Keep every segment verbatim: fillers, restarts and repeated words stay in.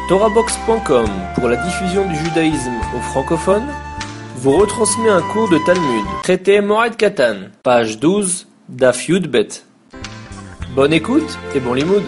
Torahbox point com, pour la diffusion du judaïsme aux francophones, vous retransmet un cours de Talmud, traité Moed Katan, page douze, Daf Yud Bet. Bonne écoute et bon limoud.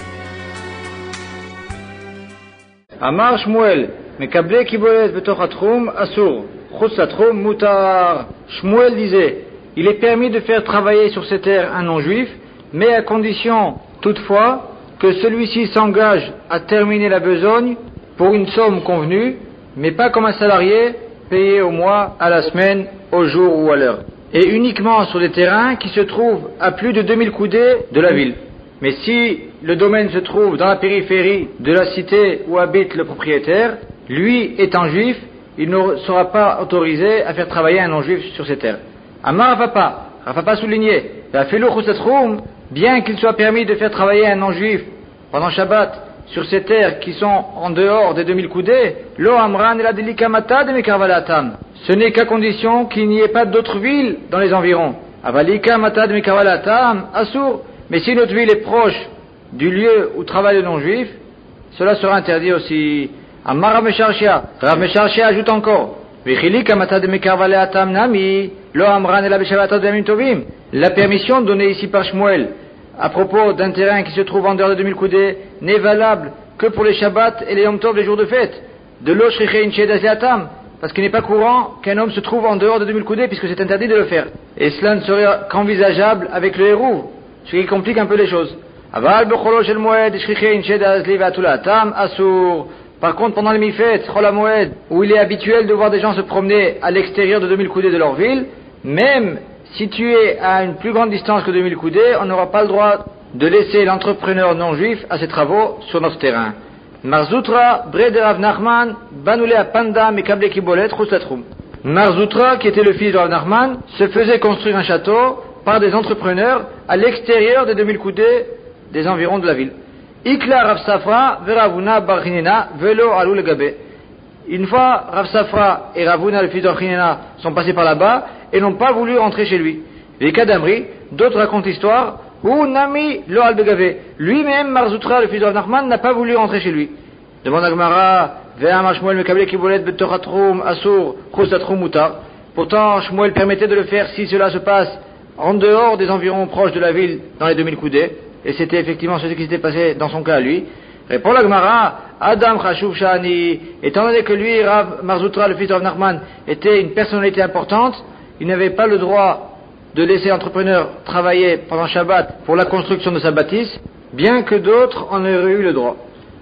Amar Shmuel, mekable kibolet betoch hatrum asur, chutz hatrum mutar. Shmuel disait, il est permis de faire travailler sur ces terres un non-juif, mais à condition, toutefois, que celui-ci s'engage à terminer la besogne pour une somme convenue, mais pas comme un salarié payé au mois, à la semaine, au jour ou à l'heure. Et uniquement sur des terrains qui se trouvent à plus de deux mille coudées de la ville. Mais si le domaine se trouve dans la périphérie de la cité où habite le propriétaire, lui étant juif, il ne sera pas autorisé à faire travailler un non-juif sur ces terres. Amar Rafapa, Rafapa soulignait, la felo chusatrum, bien qu'il soit permis de faire travailler un non-juif pendant Shabbat sur ces terres qui sont en dehors des deux mille coudées, lo amran et la delikamata de mekarvalatam. Ce n'est qu'à condition qu'il n'y ait pas d'autres villes dans les environs. Avalika mata de mekarvalatam, assour. Mais si notre ville est proche du lieu où travaille le non-juif, cela sera interdit aussi. Amar Rav Mesharshia, Rav Mesharshia ajoute encore, vichilika mata de mekarvalatam nami, lo amran et la beshavata de yamim tovim. La permission donnée ici par Shmuel à propos d'un terrain qui se trouve en dehors de deux mille coudées n'est valable que pour les Shabbats et les Yom Tov, les jours de fête. De l'eau shriché inché d'asiatam, parce qu'il n'est pas courant qu'un homme se trouve en dehors de deux mille coudées, puisque c'est interdit de le faire. Et cela ne serait qu'envisageable avec le hérouv, ce qui complique un peu les choses. Aval becholo shel moed shriché inché d'azli vatulatam asur. Par contre, pendant les mi-fêtes, chol hamoed, où il est habituel de voir des gens se promener à l'extérieur de deux mille coudées de leur ville, même situé à une plus grande distance que deux mille coudées, on n'aura pas le droit de laisser l'entrepreneur non-juif à ses travaux sur notre terrain. Marzoutra, Bre de Rav Nachman, Banoulé à Panda, Mekable Kibolet, Rouslatrum. Marzoutra, qui était le fils de Rav Nachman, se faisait construire un château par des entrepreneurs à l'extérieur des deux mille coudées des environs de la ville. Ikla Rav Safra, Veravuna Barchinena, Velo Alou le Gabé. Une fois, Rav Safra et Ravuna, le fils de Barchinena, sont passés par là-bas et n'ont pas voulu rentrer chez lui. Les Kadamri, d'autres racontent l'histoire, où Nami lo al-Begavé, lui-même, Marzoutra, le fils de Rav Nachman, n'a pas voulu rentrer chez lui. Demande à Gemara, Ve'am Shmuel mekable kibolet betochatrum asur chusatrum mutar. Pourtant, Shmuel permettait de le faire si cela se passe en dehors des environs proches de la ville, dans les deux mille coudées, et c'était effectivement ce qui s'était passé dans son cas à lui. Répond la Gemara, Adam Chashuv Shani, étant donné que lui, Rav Marzoutra, le fils de Rav Nachman, était une personnalité importante, il n'avait pas le droit de laisser l'entrepreneur travailler pendant Shabbat pour la construction de sa bâtisse, bien que d'autres en auraient eu le droit.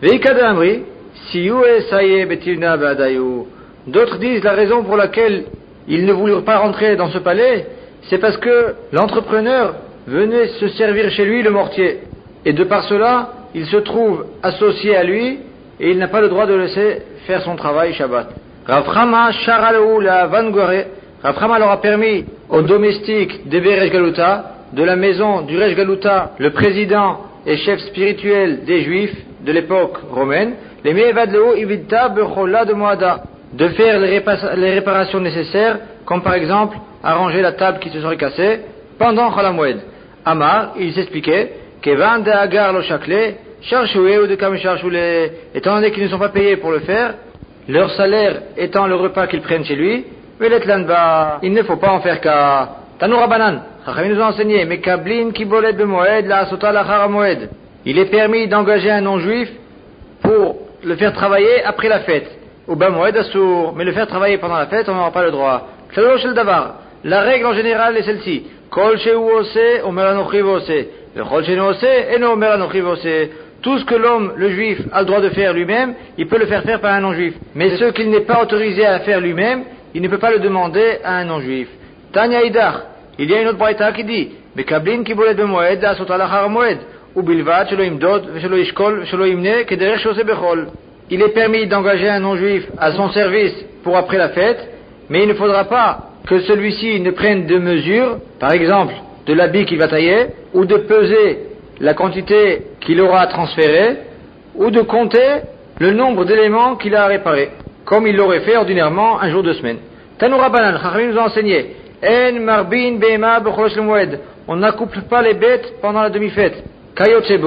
D'autres disent la raison pour laquelle ils ne voulurent pas rentrer dans ce palais, c'est parce que l'entrepreneur venait se servir chez lui le mortier. Et de par cela, il se trouve associé à lui et il n'a pas le droit de laisser faire son travail Shabbat. Rav Chama Sharalou la Vangore. Rav Chama leur a permis aux domestiques d'Ebe Resh Galuta, de la maison du Resh Galuta, le président et chef spirituel des Juifs de l'époque romaine, les Me'evadleo Ividta Bechola de Moada, de faire les, répa- les réparations nécessaires, comme par exemple arranger la table qui se serait cassée pendant Chol HaMoed. Amar, il s'expliquait, Kevan de Agar lo Shakle, Charchoué ou de Kam Charchoulé, étant donné qu'ils ne sont pas payés pour le faire, leur salaire étant le repas qu'ils prennent chez lui, il ne faut pas en faire qu'à Tanoura Banan. Chachamim nous a enseigné, Mekablin Kibolet Bemoed, la Asota Lachar Moed. Il est permis d'engager un non-juif pour le faire travailler après la fête. Ou Bemoed Assour, mais le faire travailler pendant la fête, on n'aura pas le droit. Klalo Shel Davar. La règle en général est celle-ci. Kol Sheu Ose, Omer Anochi Vose. Le Kol Sheu Ose, Eno Omer Anochi Vose. Tout ce que l'homme, le juif, a le droit de faire lui-même, il peut le faire faire par un non-juif. Mais ce qu'il n'est pas autorisé à faire lui-même, il ne peut pas le demander à un non-juif. Tanya Idar, il y a une autre braïta qui dit, Mekablin kibolet bemoed, asot alachar moed, ou bilvat, shelo imdod, shelo ishkol, shelo imne, kederech shose bechol. Il est permis d'engager un non-juif à son service pour après la fête, mais il ne faudra pas que celui-ci ne prenne de mesures, par exemple, de l'habit qu'il va tailler, ou de peser la quantité qu'il aura à transférer, ou de compter le nombre d'éléments qu'il a à réparer, comme il l'aurait fait ordinairement un jour de semaine. Tanoura Banan, Chachamim nous a enseigné, En marbin be'ema b'cholosh l'moed. On n'accouple pas les bêtes pendant la demi-fête. Kayotsebo,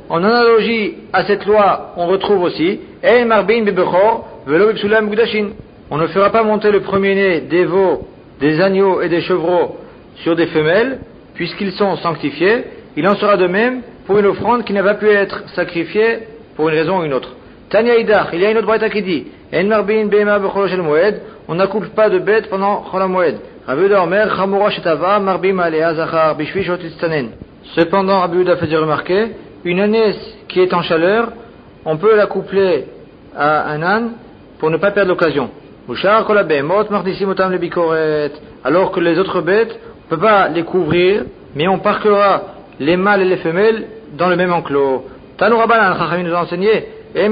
En analogie à cette loi, on retrouve aussi Ein marbin bebechor velo bepsulam gudashin. On ne fera pas monter le premier-né des veaux, des agneaux et des chevreaux sur des femelles, puisqu'ils sont sanctifiés. Il en sera de même pour une offrande qui n'a pas pu être sacrifiée pour une raison ou une autre. Tanya Idach, il y a une autre braïta qui dit En marbin bema bechol shel moed, on n'accouple pas de bête pendant chol moed. Rabbi Yehuda Omer chamura shetava marbim alea zachar bishvi shot itztanen. Cependant, Rabbi Yehuda faisait remarquer une ânesse qui est en chaleur, on peut l'accoupler à un âne pour ne pas perdre l'occasion. Alors que les autres bêtes, on ne peut pas les couvrir, mais on parquera les mâles et les femelles dans le même enclos. Tanu Rabbanan, Chachamim nous a enseigné,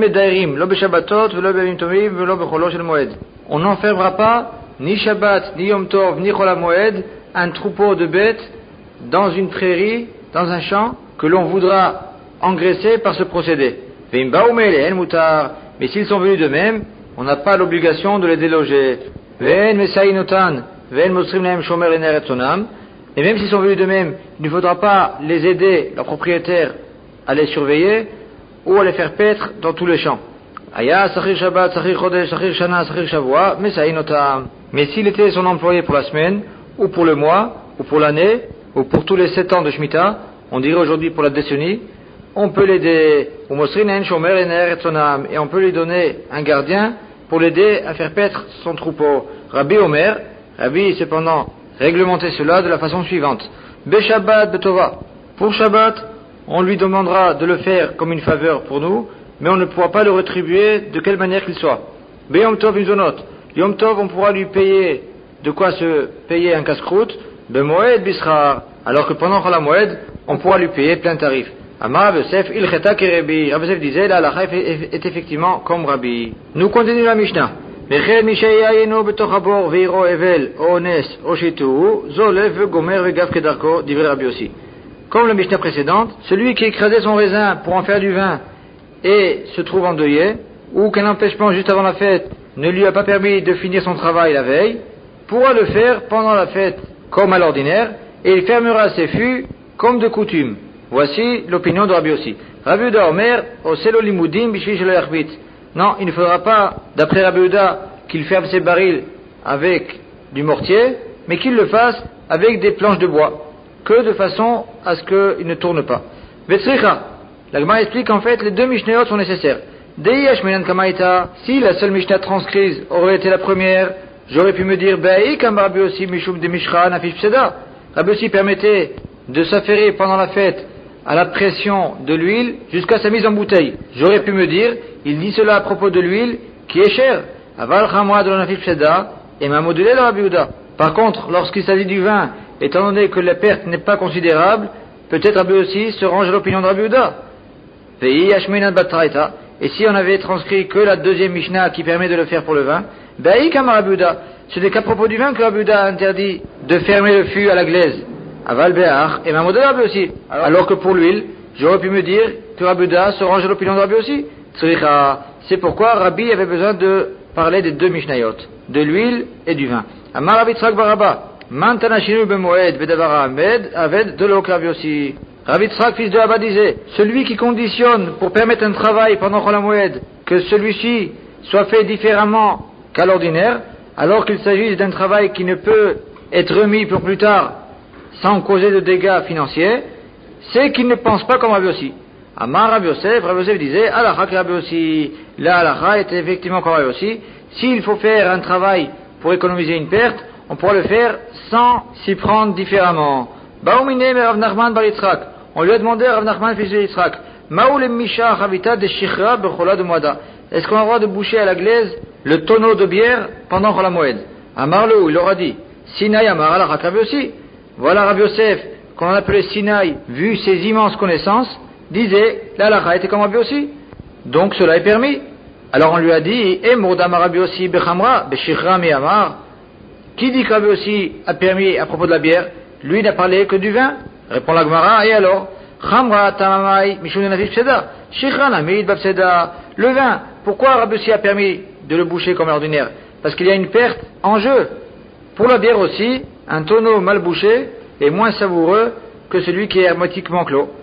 on n'enfermera pas ni Shabbat, ni Yom Tov, ni Chol HaMoed un troupeau de bêtes dans une prairie, dans un champ, que l'on voudra engraisser par ce procédé. Mais s'ils sont venus de même, on n'a pas l'obligation de les déloger. Et même s'ils sont venus de même, il ne faudra pas les aider, leurs propriétaires, à les surveiller ou à les faire paître dans tous les champs. Mais s'il était son employé pour la semaine, ou pour le mois, ou pour l'année, ou pour tous les sept ans de Shemitah, on dirait aujourd'hui pour la décennie, on peut l'aider, et on peut lui donner un gardien pour l'aider à faire paître son troupeau. Rabbi Omer, Rabbi cependant réglementait cela de la façon suivante. Beshabbat betova. Pour Shabbat, on lui demandera de le faire comme une faveur pour nous, mais on ne pourra pas le rétribuer de quelle manière qu'il soit. Beyom Tov une zonot. Yom Tov, on pourra lui payer de quoi se payer un casse-croûte. Bemoed Bishrar. Alors que pendant Chol HaMoed, on pourra lui payer plein tarif. Amar Yosef il cheta kerebi. Rabbi Yosef disait, la halakha est effectivement comme Rabbi. Nous continuons la Mishnah. Mechel mishayayenu betoch habor veiro evel ones oshitu zolev gomer vegav kedarko divrei Rabbi aussi. Comme la Mishnah précédente, celui qui écrasait son raisin pour en faire du vin et se trouve endeuillé, ou qu'un empêchement juste avant la fête ne lui a pas permis de finir son travail la veille, pourra le faire pendant la fête comme à l'ordinaire, et il fermera ses fûts comme de coutume. Voici l'opinion de Rabbi aussi. Rabbi Yehuda Omer, oselo limudim bishvi shelo yachbit. Non, il ne faudra pas, d'après Rabbi Yehuda, qu'il ferme ses barils avec du mortier, mais qu'il le fasse avec des planches de bois, que de façon à ce qu'il ne tourne pas. Vetzricha, la Gemara explique qu'en fait les deux Mishnayot sont nécessaires. Dei Ashmenan Kamaita, si la seule Mishnah transcrise aurait été la première, j'aurais pu me dire, Be'ai kam Rabbi aussi Mishum de Mishra Nafish Pseda. Rabbi aussi permettait de s'affairer pendant la fête à la pression de l'huile jusqu'à sa mise en bouteille. J'aurais pu me dire, il dit cela à propos de l'huile qui est chère. Aval Chamra de la Nafish Pseda et m'a modulé le Rabbi Yehuda. Par contre, lorsqu'il s'agit du vin, étant donné que la perte n'est pas considérable, peut-être Rabbi aussi se range à l'opinion de Rabbi Yehuda. Ve'i Ashmenan Batraita. Et si on avait transcrit que la deuxième Mishnah qui permet de le faire pour le vin, Be'ai kam Rabbi Yehuda. Ce n'est qu'à propos du vin que Rabbi Yehuda a interdit de fermer le fût à la glaise. Aval Be'ach et m'a modulé Rabbi aussi. Alors, Alors que pour l'huile, j'aurais pu me dire que Rabbi Yehuda se range à l'opinion de Rabbi aussi. C'est pourquoi Rabbi avait besoin de parler des deux Mishnayot, de l'huile et du vin. Amar Rabbi Tzrak Baraba, Mantanashinu bemoed bedavara amed aved de l'ok Rabbi aussi. Rabbi Tzrak, fils de Abba, disait, celui qui conditionne pour permettre un travail pendant Chol HaMoed, que celui-ci soit fait différemment qu'à l'ordinaire, alors qu'il s'agit d'un travail qui ne peut être remis pour plus tard sans causer de dégâts financiers, c'est qu'il ne pense pas comme Rabbi aussi. Amar Rabbi Yosef, Rabbi Yosef disait, Halakha que Rabbi aussi. La halakha était effectivement comme Rabbi aussi. S'il faut faire un travail pour économiser une perte, on pourra le faire sans s'y prendre différemment. Baoumine Rav Nachman bar Yitzhak. On lui a demandé à Rav Nachman fils de Yitzhak, Maoul Misha Chavita de Shichra Bechola de Moada. Est-ce qu'on a le droit de boucher à la glaise le tonneau de bière pendant Chol HaMoed? Amar le, il aura dit, Sinaï Amar Halakha Rabbi aussi. Voilà Rabbi Yosef, qu'on appelait Sinaï, vu ses immenses connaissances, disait, la halakha était comme Rabbi aussi. Donc cela est permis. Alors on lui a dit, et Mourdam Rabbi aussi Bechamra, Beshichra mi Amar. Qui dit que Rabbi aussi a permis à propos de la bière? Lui n'a parlé que du vin. Répond la Gemara, et alors? Chamra tamamai mishun nafish pseda. Shichra namid bapseda. Le vin, pourquoi Rabbi aussi a permis de le boucher comme l'ordinaire? Parce qu'il y a une perte en jeu. Pour la bière aussi, un tonneau mal bouché est moins savoureux que celui qui est hermétiquement clos.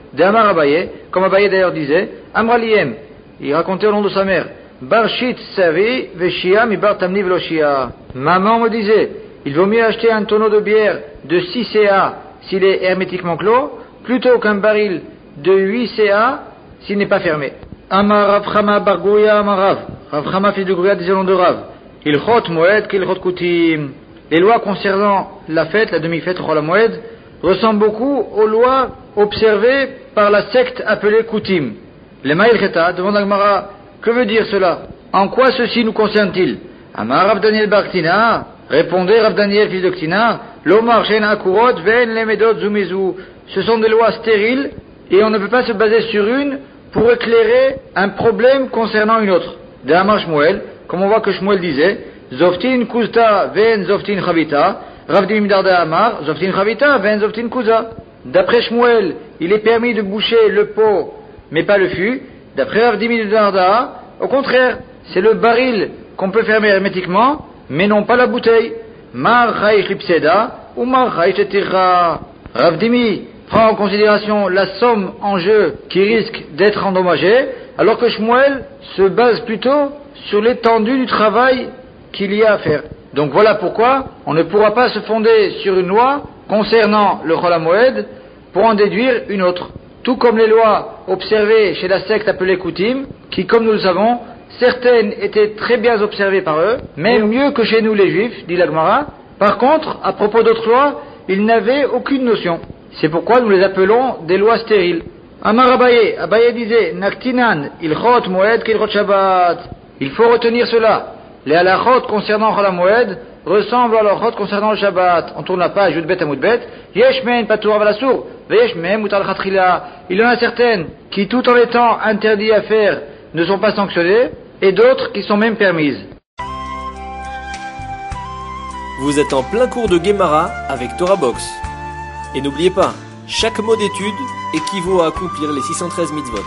d'Amar Abaye, comme Abaye d'ailleurs disait, Amraliem, il racontait au nom de sa mère, Barshit Savi Veshia mi bar tamni veloshia. Maman me disait, il vaut mieux acheter un tonneau de bière de six C A s'il est hermétiquement clos, plutôt qu'un baril de huit C A s'il n'est pas fermé. Amar Rav Chama bar Gouria Amar Rav. Rav Chama fils de Gouria disait au nom de Rav, il chot moed qu'il chot kutim. Les lois concernant la fête, la demi-fête Chol HaMoed, ressemblent beaucoup aux lois observées par la secte appelée Koutim. Les Maïl Cheta demandent à Gemara, que veut dire cela? En quoi ceci nous concerne-t-il? Amar Rav Daniel bar Ktina, répondait Rav Daniel fils de Ktina, Lomar Shen Akurot Ven Lemedot Zumizu. Ce sont des lois stériles et on ne peut pas se baser sur une pour éclairer un problème concernant une autre. De Amar Shmuel, comme on voit que Shmuel disait, Zoftin Kuzta Ven Zoftin Chavita, Rav Dimi Darda Amar, Zoftin Chavita Ven Zoftin Kuza. D'après Shmuel, il est permis de boucher le pot, mais pas le fût. D'après Rav Dimi Darda, au contraire, c'est le baril qu'on peut fermer hermétiquement, mais non pas la bouteille. Mar Chaïch Lipseda ou Mar Chaïch Etirra. Rav Dimi prend en considération la somme en jeu qui risque d'être endommagée, alors que Shmuel se base plutôt sur l'étendue du travail qu'il y a à faire. Donc voilà pourquoi on ne pourra pas se fonder sur une loi concernant le Chol HaMoed pour en déduire une autre. Tout comme les lois observées chez la secte appelée Koutim, qui, comme nous le savons, certaines étaient très bien observées par eux, même mieux que chez nous les Juifs, dit la Gemara. Par contre, à propos d'autres lois, ils n'avaient aucune notion. C'est pourquoi nous les appelons des lois stériles. Amar Abaye, Abaye disait, Naktinan, ilchot moed kilchot Shabbat. Il faut retenir cela. Les halachot concernant Chol HaMoed ressemblent à halachot concernant le Shabbat. On tourne la page, Yudbet Amudbet, Yesh men patur avalasur, veyesh men mutal chatchila. Il y en a certaines qui, tout en étant interdites à faire, ne sont pas sanctionnées, et d'autres qui sont même permises. Vous êtes en plein cours de Gemara avec Torah Box. Et n'oubliez pas, chaque mot d'étude équivaut à accomplir les six cent treize mitzvot.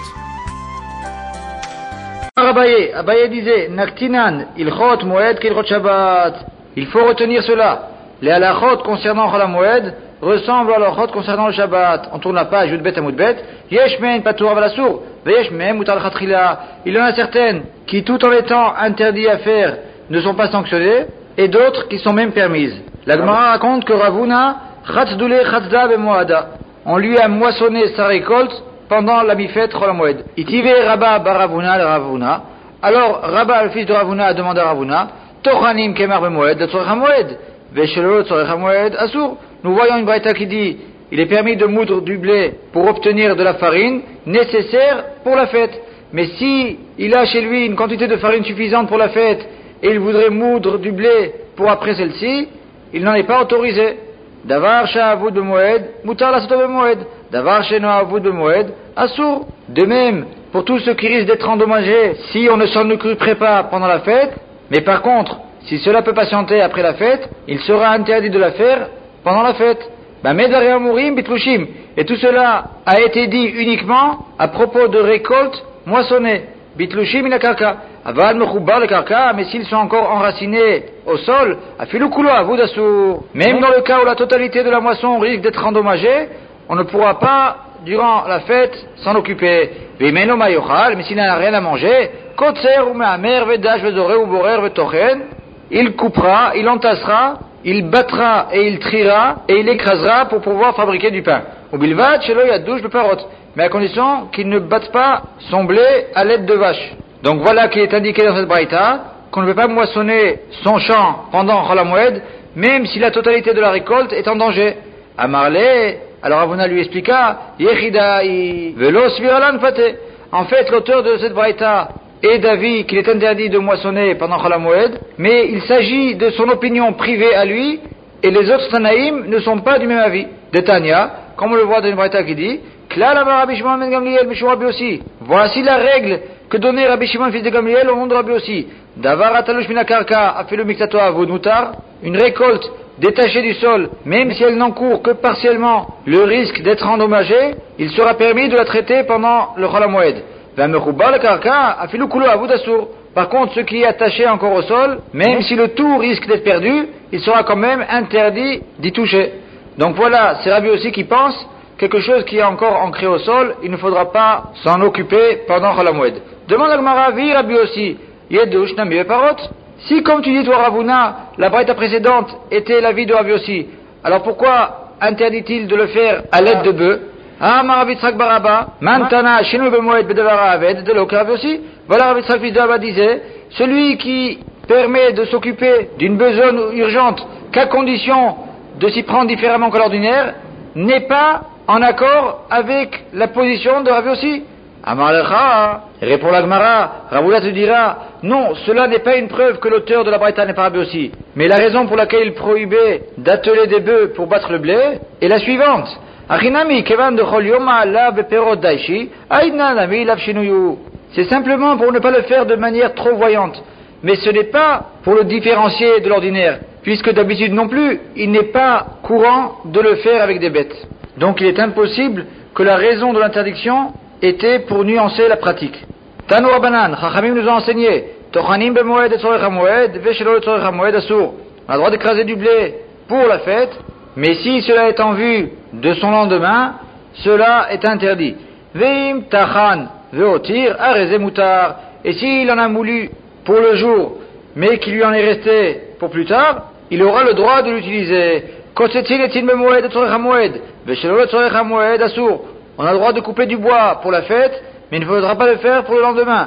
Abaye, Abaye disait, Naktinan, ilchot moed kilchot Shabbat. Il faut retenir cela. Les halachot concernant Chol HaMoed ressemblent à halachot concernant le Shabbat. On tourne la page, Yudbet Amudbet, Yesh men patur avalasur, veyesh men mutal chatchila. Il y en a certaines qui, tout en étant interdites à faire, ne sont pas sanctionnées, et d'autres qui sont même permises. La Gemara raconte que Ravuna, Chatzdule Chatzda Bemoada, on lui a moissonné sa récolte pendant la mi-fête Chol HaMoed. Itive Rabba bar Ravuna le Ravuna. Alors Rabba, le fils de Ravuna, a demandé à Ravuna, Tochanim Kemar Bemoed, le Tzorech HaMoed, Veshelo Tzorech HaMoed Asur. Nous voyons une braïta qui dit, il est permis de moudre du blé pour obtenir de la farine nécessaire pour la fête. Mais si il a chez lui une quantité de farine suffisante pour la fête et il voudrait moudre du blé pour après celle-ci, il n'en est pas autorisé. Davar sha'avud b'moed, mutar lasoto b'moed. Davar she'no avud b'moed, asur. De même, pour tous ceux qui risquent d'être endommagés si on ne s'en occuperait pas pendant la fête, mais par contre, si cela peut patienter après la fête, il sera interdit de la faire pendant la fête. Bamedariam mourim bitlushim. Et tout cela a été dit uniquement à propos de récoltes moissonnées. Bitlushim ila karka. Aval mechoubar le karka, mais s'ils sont encore enracinés au sol, afilu kulo avud asur. Même dans le cas où la totalité de la moisson risque d'être endommagée, on ne pourra pas, durant la fête, s'en occuper. Vimeno mayochal, mais s'il n'a rien à manger, kotser ou me'amer vedash vezore ou borer vetochen, il coupera, il entassera, il battra et il triera et il écrasera pour pouvoir fabriquer du pain. Ou bilvat shelo yadouche beparot, mais à condition qu'il ne batte pas son blé à l'aide de vache. Donc voilà qui est indiqué dans cette braïta, qu'on ne peut pas moissonner son champ pendant Chol HaMoed, même si la totalité de la récolte est en danger. Amarle, alors Ravuna lui expliqua, Yechidai, velo sviralan fate. En fait, l'auteur de cette braïta est d'avis qu'il est interdit de moissonner pendant Chol HaMoed, mais il s'agit de son opinion privée à lui, et les autres Tanaïm ne sont pas du même avis. De Tanya, comme on le voit dans une braïta qui dit, Klal amar Rabbi Shimon ben Gamliel mishur Rabbi Yossi. Voici la règle que donnait Rabbi Shimon fils de Gamliel au nom de Rabbi Yossi. Davar atalush min hakarka afelu miktato avud mutar. Une récolte détachée du sol, même si elle n'encourt que partiellement le risque d'être endommagée, il sera permis de la traiter pendant le Chol HaMoed. Vamechoubar le karka afelu kulo avud asur. Par contre, ce qui est attaché encore au sol, même si le tout risque d'être perdu, il sera quand même interdit d'y toucher. Donc voilà, c'est Rabbi Yossi qui pense quelque chose qui est encore ancré au sol, il ne faudra pas s'en occuper pendant Chol HaMoed. Demande à Gemara, vi Rabbi aussi, Yedush Nami Beparot. Si, comme tu dis toi Ravuna, la braïta précédente était l'avis de Rabbi aussi, alors pourquoi interdit-il de le faire à l'aide de bœufs? Ah, Rabbi Tzrak Baraba, Mantana, Shinu Bemoed Bedavara Aved, de l'Oka Rabbi aussi. Voilà, Rabbi Tzrak Baraba disait, celui qui permet de s'occuper d'une besogne urgente qu'à condition de s'y prendre différemment que l'ordinaire, n'est pas en accord avec la position de Rabbi aussi. Amar Lecha, répond la Gemara, Ravula te dira, non, cela n'est pas une preuve que l'auteur de la Braïta n'est pas Rabbi aussi. Mais la raison pour laquelle il prohibait d'atteler des bœufs pour battre le blé est la suivante. C'est simplement pour ne pas le faire de manière trop voyante. Mais ce n'est pas pour le différencier de l'ordinaire, puisque d'habitude non plus, il n'est pas courant de le faire avec des bêtes. Donc il est impossible que la raison de l'interdiction était pour nuancer la pratique. Tanu Rabbanan, Chachamim nous a enseigné, Tochanim bemoed et tzorech hamoed, veshelo tzorech hamoed asur. On a le droit d'écraser du blé pour la fête, mais si cela est en vue de son lendemain, cela est interdit. Veim tachan veotir areze mutar. Et s'il en a moulu pour le jour, mais qu'il lui en est resté pour plus tard, il aura le droit de l'utiliser. On a le droit de couper du bois pour la fête, mais il ne faudra pas le faire pour le lendemain.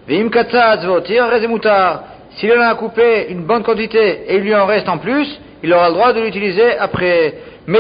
S'il en a coupé une bonne quantité et il lui en reste en plus, il aura le droit de l'utiliser après.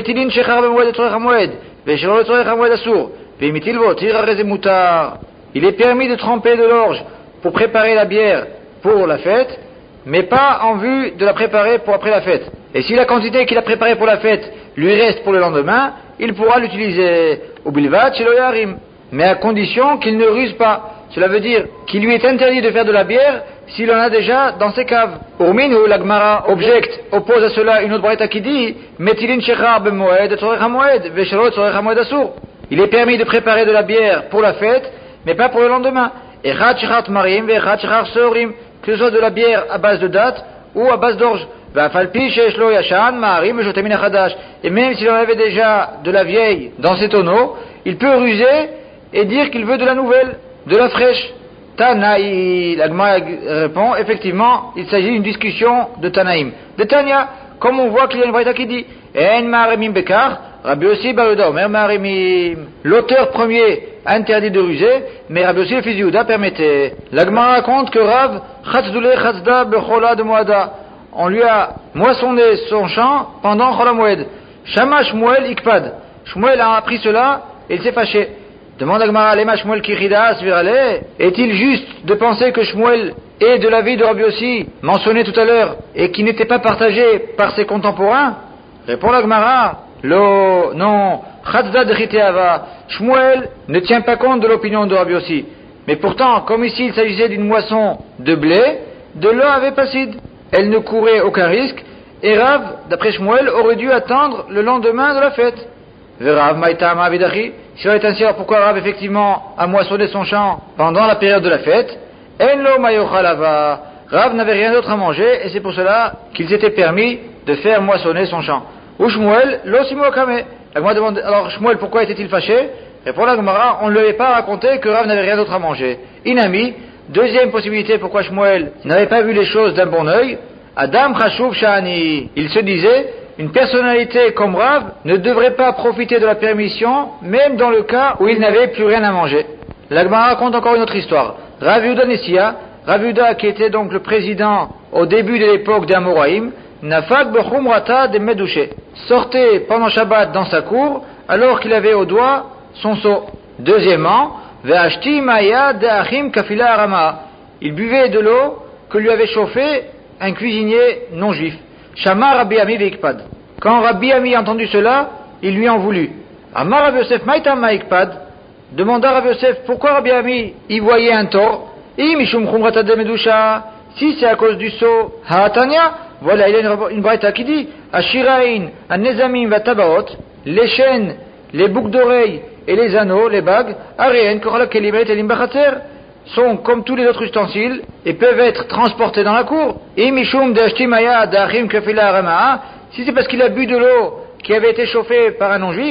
Il est permis de tremper de l'orge pour préparer la bière pour la fête, mais pas en vue de la préparer pour après la fête. Et si la quantité qu'il a préparée pour la fête lui reste pour le lendemain, il pourra l'utiliser au bilvat chez l'oyarim, mais à condition qu'il ne ruse pas. Cela veut dire qu'il lui est interdit de faire de la bière s'il en a déjà dans ses caves. Urminu, la Gemara objecte, oppose à cela une autre braïta qui dit Metilin shechar bemoed tzorech hamoed veshelo tzorech hamoed asur. Il est permis de préparer de la bière pour la fête, mais pas pour le lendemain. Echad shechar tmarim veechad shechar seorim, que ce soit de la bière à base de date ou à base d'orge. Et même s'il en avait déjà de la vieille dans ses tonneaux, il peut ruser et dire qu'il veut de la nouvelle, de la fraîche. Tanaï, la Gemara répond, effectivement, il s'agit d'une discussion de Tanaïm. De Tania, comme on voit qu'il y a une braïta qui dit, En ma'arimim bekar, Rabbi Yossi baruda omer ma'arimim. L'auteur premier interdit de ruser, mais Rabbi Yossi le fils de Yehuda permettait. La Gemara raconte que Rav, chatzdule chatzda bechola de moada, on lui a moissonné son champ pendant Chol HaMoed. Shama Shmuel ikpad. Shmuel a appris cela et il s'est fâché. Demande à Gemara, Lema Shmuel kichidas virale. Est-il juste de penser que Shmuel est de l'avis de Rabbi Yossi, mentionné tout à l'heure, et qui n'était pas partagé par ses contemporains? Répond la Gemara, Lo, non, Chatzda de Chiteava. Shmuel ne tient pas compte de l'opinion de Rabbi Yossi. Mais pourtant, comme ici il s'agissait d'une moisson de blé, de l'eau avait passide. Elle ne courait aucun risque, et Rav, d'après Shmuel, aurait dû attendre le lendemain de la fête. Rav Maïtama Vidachi, si on est ainsi, alors pourquoi Rav effectivement a moissonné son champ pendant la période de la fête? Enlo Mayochalava. Rav n'avait rien d'autre à manger, et c'est pour cela qu'il s'était permis de faire moissonner son champ. Ou Shmuel, lo Simo Kame. La Gemara demande, alors Shmuel, pourquoi était-il fâché? Répond la Gemara, on ne lui avait pas raconté que Rav n'avait rien d'autre à manger. Inami, deuxième possibilité pourquoi Shmuel n'avait pas vu les choses d'un bon œil, Adam Chashuv Shani. Il se disait, une personnalité comme Rav ne devrait pas profiter de la permission, même dans le cas où il n'avait plus rien à manger. La Gemara raconte encore une autre histoire. Rav Yehuda Nessia, Rav Yehuda qui était donc le président au début de l'époque des Amoraïm, Nafak Bechumrata de Medouché, sortait pendant Shabbat dans sa cour alors qu'il avait au doigt son seau. Deuxièmement, Ve'ashti Maya de Achim Kafila Arama. Il buvait de l'eau que lui avait chauffé un cuisinier non juif. Shama Rabbi Ami Veikpad. Quand Rabbi Ami a entendu cela, il lui en voulut. Amar Rabbi Yosef Maïtam Maikpad. Demanda Rabbi Yosef pourquoi Rabbi Ami y voyait un tort. I Mishum Chumrata de Medusha. Si c'est à cause du seau, Haatania. Voilà, il y a une, une braïta qui dit Ashirain, An-Nezamim va-Tabaot, les chaînes, les boucles d'oreilles et les anneaux, les bagues, Areen, Korala Kelimet et Limbachater, sont comme tous les autres ustensiles et peuvent être transportés dans la cour. Imishum de-Ashtimaya d'Achim Kefila Aramaa, si c'est parce qu'il a bu de l'eau qui avait été chauffée par un non-juif,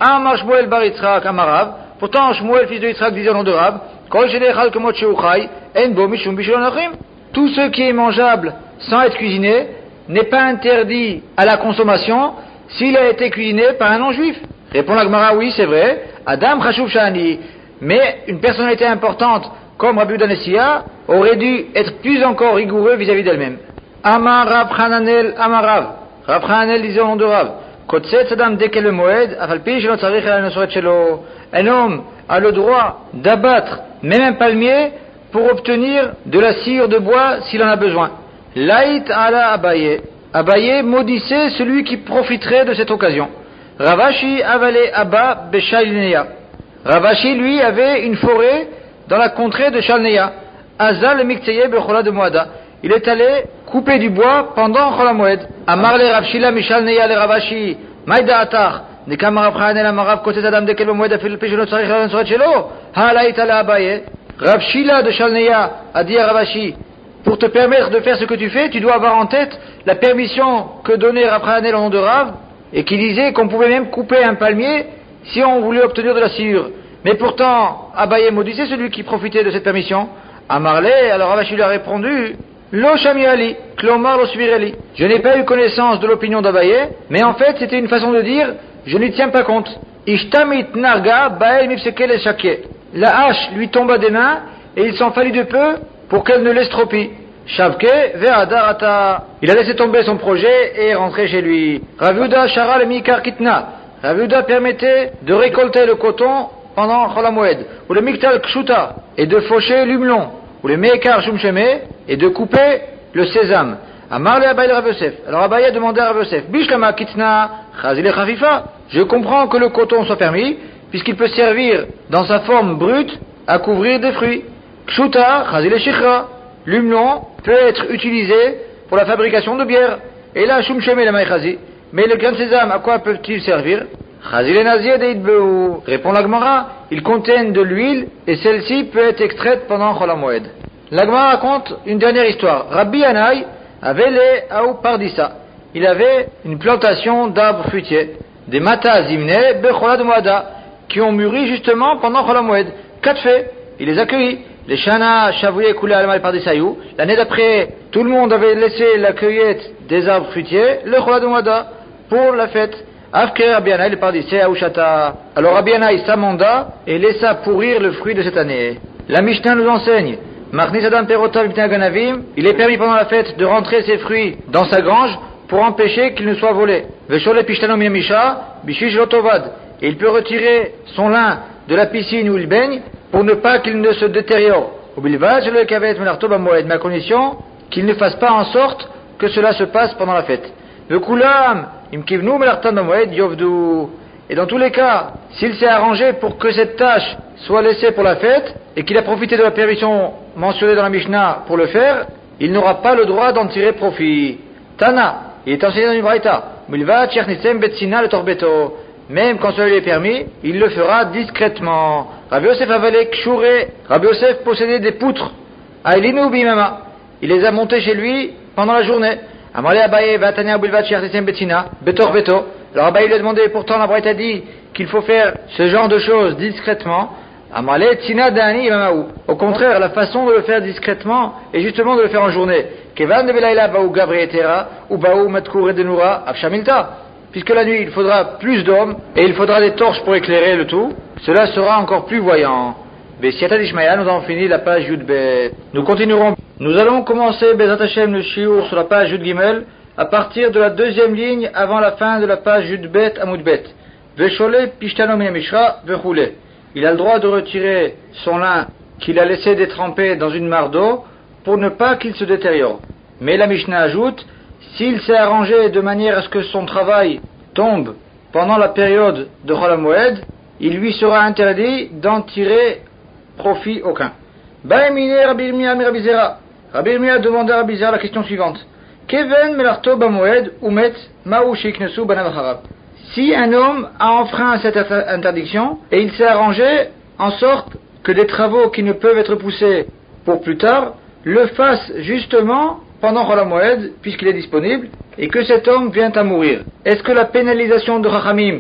Amar Shmuel bar Yitzhak Amarav. Pourtant, Shmuel, fils de Yitzhak, disait au nom de Rab, Kol shenechal kemot sheuchai, en bo mishum bishulon achim. Tout ce qui est mangeable sans être cuisiné n'est pas interdit à la consommation s'il a été cuisiné par un non-juif. Répond la Gemara, oui, c'est vrai. Adam chashuv shani. Mais une personnalité importante comme Rabbi Yehuda Nessia aurait dû être plus encore rigoureux vis-à-vis d'elle-même. Amar Rab Hananel Amarav. Rab Hananel disait au nom de Rav, Kotset Adam dekel le moed, afal pi shelo tzarich el nosoret shelo. Un homme a le droit d'abattre même un palmier pour obtenir de la sciure de bois s'il en a besoin. Laït ala Abaye. Abaye maudissait celui qui profiterait de cette occasion. Ravashi avalé Abba beshalneya. Ravashi, lui, avait une forêt dans la contrée de Shalneya. Azal mikteye bechola de Moada. Il est allé couper du bois pendant Chol HaMoed. Amar le Rav Shila mishalneya le Ravashi. Maïda atar. Nekam Rav Chanel amarav kotet adam dekel bemoed afil pi shelo tzarich la nosoret shelo. Ha laït ala Abaye. Rav Shila de Shalneya a dit à Ravashi, pour te permettre de faire ce que tu fais, tu dois avoir en tête la permission que donnait Rav Hanel au nom de Rav, et qui disait qu'on pouvait même couper un palmier si on voulait obtenir de la sciure. Mais pourtant, Abaye maudissait celui qui profitait de cette permission. Amarle, alors Ravashi lui a répondu, Lo shami ali, klomar lo subireli. Je n'ai pas eu connaissance de l'opinion d'Abaye, mais en fait c'était une façon de dire, je n'y tiens pas compte. Ishtamit narga bael mipsekel eshakye. La hache lui tomba des mains, et il s'en fallut de peu pour qu'elle ne l'estropie. Shavke ve'adarata. Il a laissé tomber son projet et est rentré chez lui. Rav Yehuda shara le mikar kitna. Rav Yehuda permettait de récolter le coton pendant Chol HaMoed, ou le miktal kshuta, et de faucher l'humelon, ou le meikar shumsheme, et de couper le sésame. Amar le Abaye Rav Yosef. Alors Abaye a demandé à Rav Yosef, bishlama kitna chazile chafifa. Je comprends que le coton soit permis, puisqu'il peut servir dans sa forme brute à couvrir des fruits. Kshuta chazile shichra. L'humelon peut être utilisé pour la fabrication de bière. Et là, shumsheme le maïchazi. Mais le grain de sésame, à quoi peut-il servir? Chazile nazir deitbeu. Répond la Gemara, ils contiennent de l'huile et celle-ci peut être extraite pendant Chol HaMoed. La Gemara raconte une dernière histoire. Rabbi Yanaï avait les Aou Pardissa. Il avait une plantation d'arbres fruitiers, des Mata Zimne Bechola de Moada, qui ont mûri justement pendant Chol HaMoed. Quatre faits, il les accueillit. Les Shana Shavouye Koulé Almal Pardissayou. L'année d'après, tout le monde avait laissé la cueillette des arbres fruitiers, le Chola de Moada, pour la fête. Afke Rabbi Yanaï le Pardissé Aouchata. Alors Rabbi Yanaï s'amenda et laissa pourrir le fruit de cette année. La Mishnah nous enseigne, Machnis Adam Perota Vipnei Ganavim, il est permis pendant la fête de rentrer ses fruits dans sa grange pour empêcher qu'ils ne soient volés. Veshole Pishtano Miyamisha, Bishish Lotovad. Et il peut retirer son lin de la piscine où il baigne pour ne pas qu'il ne se détériore. Obilvad, je le kavet melarto bamoed, ma condition qu'il ne fasse pas en sorte que cela se passe pendant la fête. Le kulam, imkivnu melartan bamoed yovdu. Et dans tous les cas, s'il s'est arrangé pour que cette tâche soit laissée pour la fête, et qu'il a profité de la permission mentionnée dans la Mishnah pour le faire, il n'aura pas le droit d'en tirer profit. Tana, il est enseigné dans une braïta. Milva tchernisem betsina le torbeto. Même quand cela lui est permis, il le fera discrètement. Rabbi Yosef avalé kshure. Rabbi Yosef possédait des poutres. Ailinu bimama. Il les a montées chez lui pendant la journée. Amale Abaye vatania bilvat tchernisem betsina betor beto. Alors Abaye lui a demandé, pourtant la braïta dit qu'il faut faire ce genre de choses discrètement. Amale tina dani imamaou. Au contraire, la façon de le faire discrètement est justement de le faire en journée. Kevan de belaila baou gabrietera ou baou matkour edenura afshamilta. Puisque la nuit, il faudra plus d'hommes, et il faudra des torches pour éclairer le tout, cela sera encore plus voyant. Bessiata d'Ishmaïa, nous avons fini la page Yudbet. Nous continuerons. Nous allons commencer Bezat Hashem le Shiur sur la page Yud Gimel, à partir de la deuxième ligne avant la fin de la page Yudbet Amoudbet. Veshole Pishtano Miyamishra Vechoule. Il a le droit de retirer son lin qu'il a laissé détremper dans une mare d'eau pour ne pas qu'il se détériore. Mais la Mishnah ajoute, s'il s'est arrangé de manière à ce que son travail tombe pendant la période de Chol HaMoed, il lui sera interdit d'en tirer profit aucun. Baemine Rabbi Yirmiyah mi Rabbi Zera. Rabbi Yirmiyah a demandé à Rabbi Zera la question suivante. Keven melarto bamoed umet ma'u shiknesu banav harab. Si un homme a enfreint cette interdiction et il s'est arrangé en sorte que des travaux qui ne peuvent être poussés pour plus tard le fassent justement pendant Chol HaMoed, puisqu'il est disponible, et que cet homme vient à mourir. Est-ce que la pénalisation de Chachamim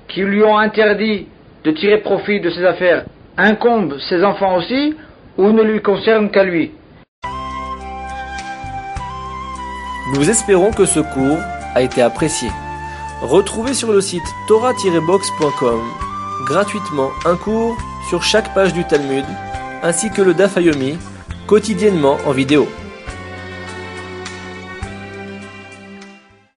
qui lui ont interdit de tirer profit de ses affaires incombent ses enfants aussi ou ne lui concernent qu'à lui? Nous espérons que ce cours a été apprécié. Retrouvez sur le site torah tiret box point com gratuitement un cours sur chaque page du Talmud, ainsi que le Daf Yomi, quotidiennement en vidéo.